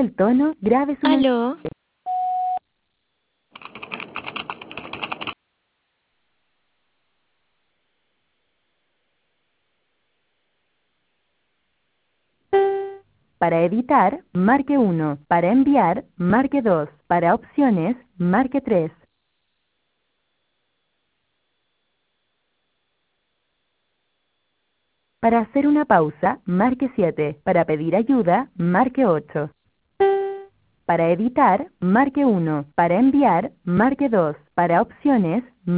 el tono, grabe su mensaje. Aló, Para editar, marque 1. Para enviar, marque 2. Para opciones, marque 3. Para hacer una pausa, marque 7. Para pedir ayuda, marque 8. Para editar, marque 1. Para enviar, marque 2. Para opciones,